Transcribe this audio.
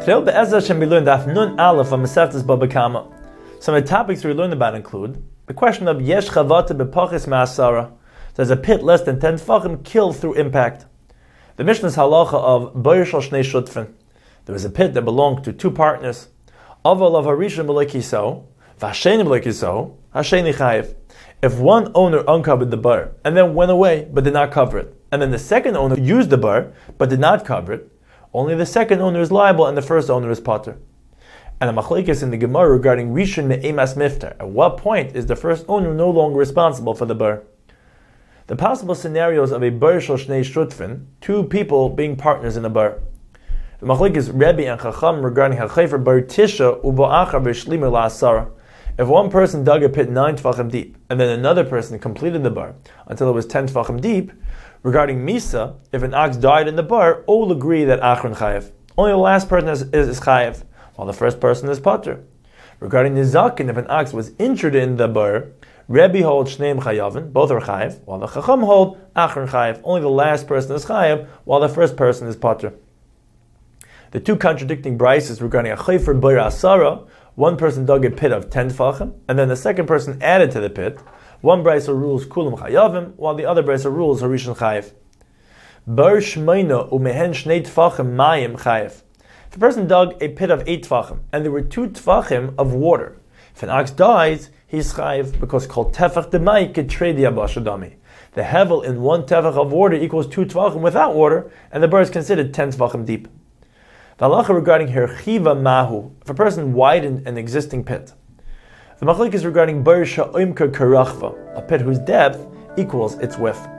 Today, Be'ezras Hashem, we learned Daf Nun Aleph on Masechtas Baba Kama. Some of the topics we learned about include the question of Yesh Chavata B'Pachis Ma'asara. There's a pit less than 10 Tfachim killed through impact. The Mishnah's halacha of Boyer Shal Shnei Shutfin. There was a pit that belonged to two partners. Aval of Harishon B'Lekiso, V'Hasheni B'Lekiso, Hasheni Chayev. If one owner uncovered the bar and then went away but did not cover it, and then the second owner used the bar but did not cover it, only the second owner is liable and the first owner is potter. And a machlekes in the Gemara regarding Rishon Me'emas Miftar. At what point is the first owner no longer responsible for the bar? The possible scenarios of a bar shel shnei shutfin, two people being partners in a bar. The machlekes Rebbe and Chacham regarding hachefer bar tisha u'ba'achar v'shlimer la'asara. If one person dug a pit 9 tefachim deep, and then another person completed the bar until it was 10 tefachim deep, regarding Misa, if an ox died in the bar, all agree that Achron Chayev. Only the last person is Chayev, while the first person is Potter. Regarding Nizakin, if an ox was injured in the bar, Rebbe holds Shneim Chayavin, both are Chayev, while the Chacham hold Achron Chayev. Only the last person is Chayev, while the first person is Potter. The two contradicting brises regarding a Chayfer Bar Asara, one person dug a pit of 10 tefachim, and then the second person added to the pit. One brisa rules kulam chayavim, while the other brisa rules harishon chayev. Bar shmeina umehen shnei tefachim mayim chayev. If a person dug a pit of 8 tefachim, and there were 2 tefachim of water, if an ox dies, he's chayev because called tefach demai ketredi abashadami. The hevel in 1 tefach of water equals 2 tefachim without water, and the bar is considered 10 tefachim deep. The halacha regarding herchiva mahu, if a person widened an existing pit. The machlek is regarding bar sha'imka karachva, a pit whose depth equals its width.